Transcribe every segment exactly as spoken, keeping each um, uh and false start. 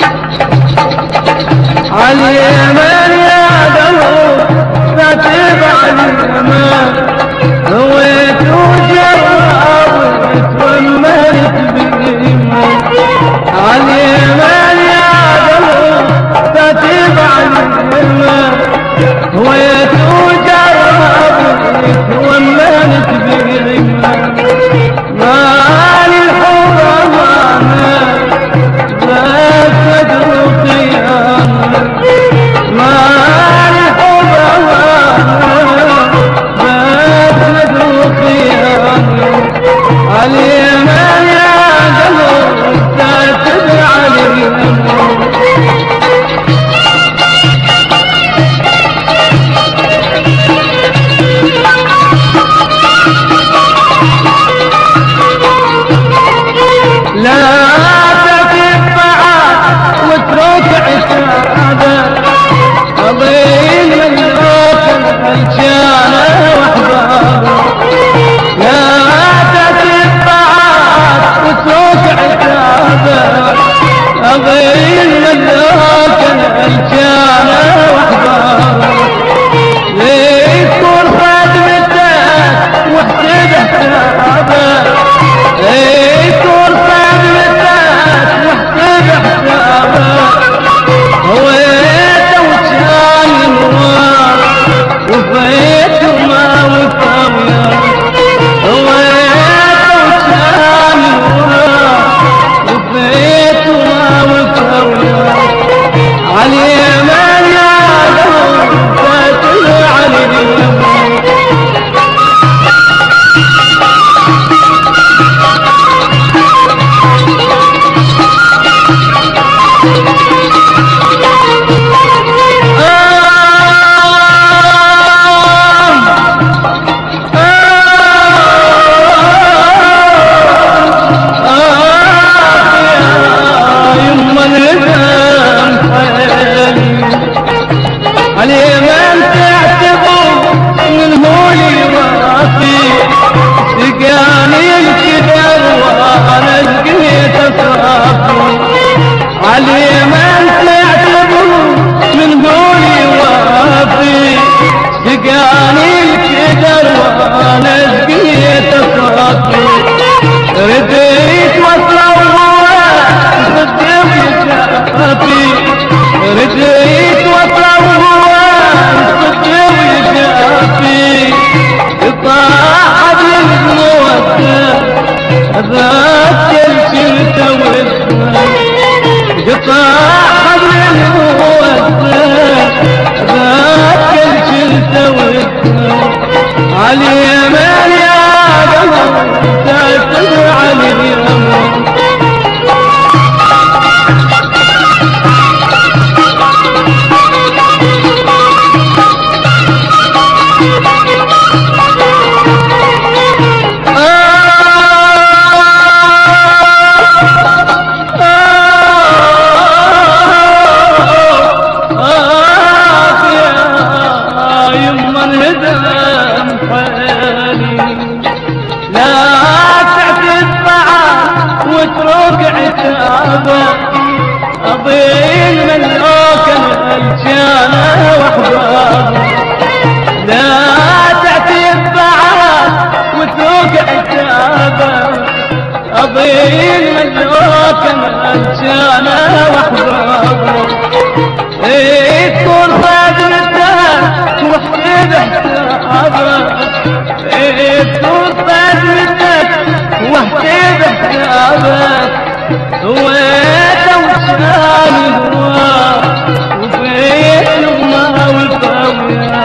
عاليمن يا قلب كاتب عاليمن هويت وجربت ومرت بيمن عاليمن يا قلب كاتب عاليمن هويت وجربت ومرت بيمن مالي الحب امانه لا تدري قيامه مالي الحب امانه لا تدري قيامه عاليمن يا قلب كاتب عاليمن لا تتبع واترك عتابه أضيل من الوطن الجانة وأحبابه لا تتبع واترك عتابه أضيل من الوطن الجانة وأحبابه ليذكر خدمتك واحسب حسابه ليذكر هويت وجاني النوار وفيت وما وفاويا هويت وجاني النوار وفيت وما وفاويا عاليمن يا قلب كاتب عاليمن اليمن تعتبر من هولي وافي سقاني الكدر وانا لقيت صافي اليمن تعتبر من هولي وافي سقاني الكدر وانا لقيت صافي رديت واطلع صدق شافي رديت واطلع طاحت المودة ذاك الشرت والسنة طاحت المودة ذاك الشرت والسنة عاليمن يا قلب كاتب عاليمن أضيل من أوكل الجانة وأحبابه لا تعتب بعد وتروق عتابه أضيل من أوكل الجانة وأحبابه اذكر خدمته واحسب حسابه اذكر خدمتك واحسب حسابك هويت وجاني النوار وفيت وما والفاوية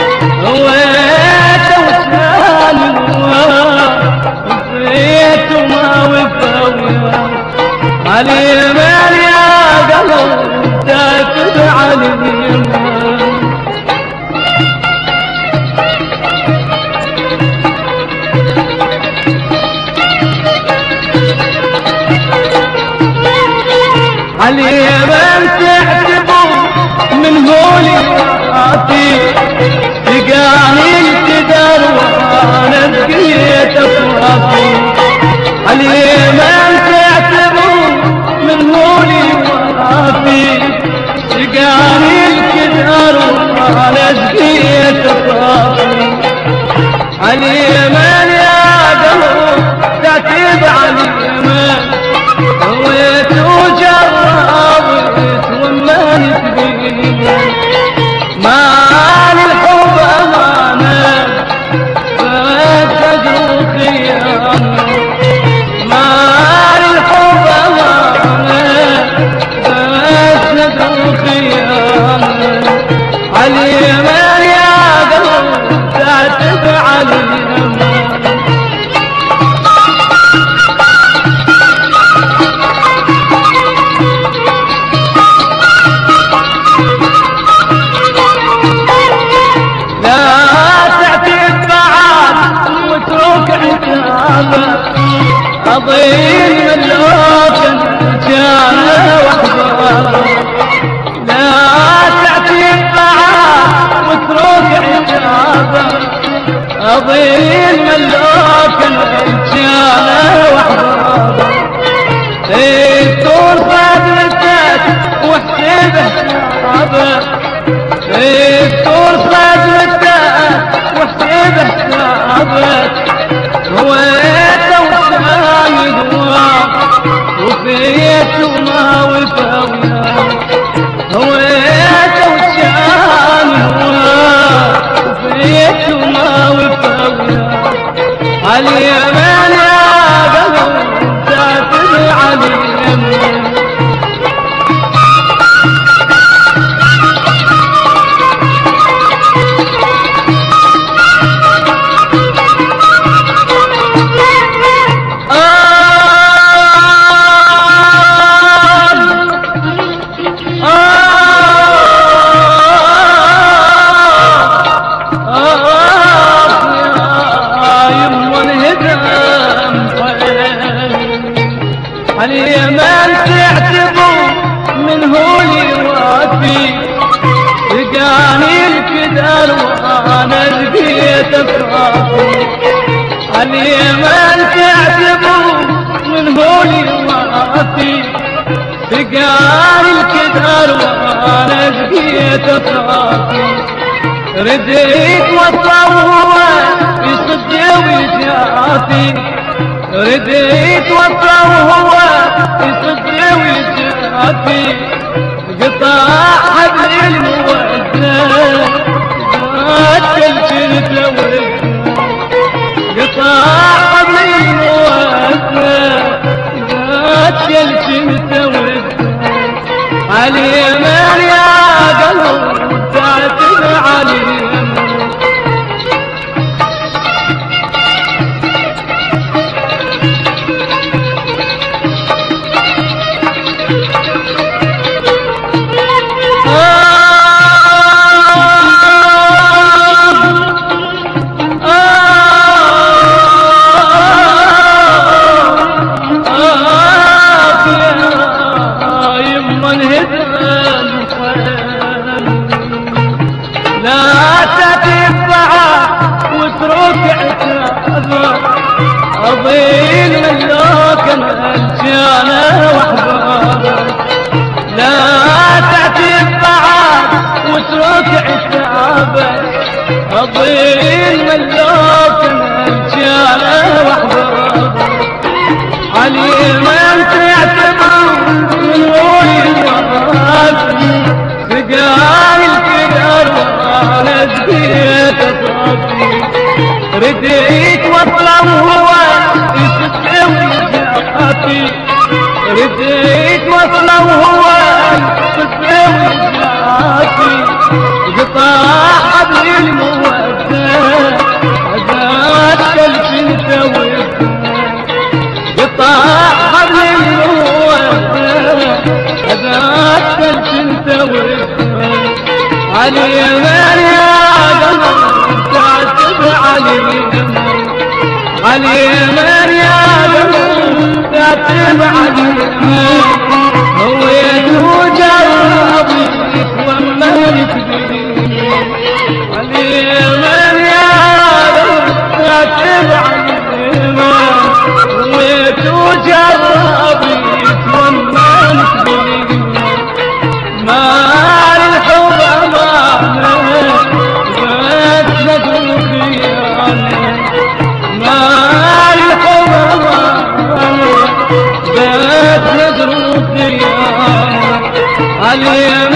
هويت وجاني النوار وفيت وما والفاوية عاليمن يا قلب كاتب عاليمن اليمن تعتبر من هولي راسي سقاني الكدر وانا بقيت افراسي اليمن تعتبر من هولي راسي ايه طول صدرتك واحسبه حسابك، ايه طول صدرتك واحسبه حسابك، هويته وسايد وراك وفيته ما وفى وياك، هويته وسايد وراك وفيته ما وفى وياك، عاليمن يا قلب تعتب عاليمن. اليمن تعتبر من هو يوافي، لقاني الكدر وانا لقيت افرافي، اليمن تعتبر من هو يوافي، لقاني الكدر وانا لقيت افرافي، رديت وصوه يصد ويجافي، رديت وصله وهو يصد ويجافي، قطع حبل المودة قاتل جلده ورده، قطع حبل المودة قاتل جلده ورده، عاليمن يا قلب تعتب عاليمن. أضيل من لوكن الجانة وحبابك، لا تعتب بعد واترك عتابك، أضيل من لوكن الجانة وحبابك، اليمن تعتبر من غير وفاك، سقاني الكدر وانا زبيت اطرافي، رديت وصله وهو يصد ويجافي، رديت وصله وهو يصد ويجافي، قطع حبل المودة عذاب كلشنته ورده، قطع حبل المودة عذاب كلشنته ورده، عاليمن يا قلب تعتب عاليمن، عاليمن يا قلب تعتب عاليمن، هويته جربيك وما تدري، عاليمن يا قلب تعتب عاليمن، هويته جربيك وما تدري، ما للحب امانه بس نجم خيانه، ما للحب امانه بس نجم خيانه، عليم